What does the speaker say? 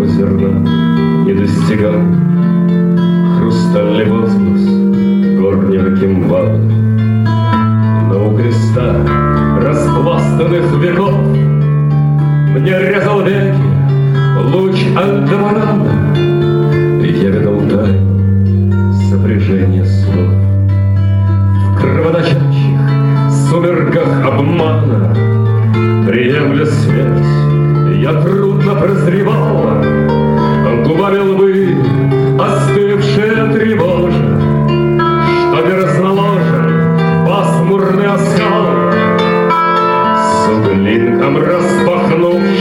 моего зерна не достигал хрустальный возглас горнего кимвала. Но у креста распластанных веков мне резал веки луч Альдебарана, и я видал тайну сопряжения слов. В кровоточащих сумерках обмана, приемля смерть, я трудно прозревала губами лбы, остывшие тревожа, что мерзноложен пасмурный оскал. С углинком распахнув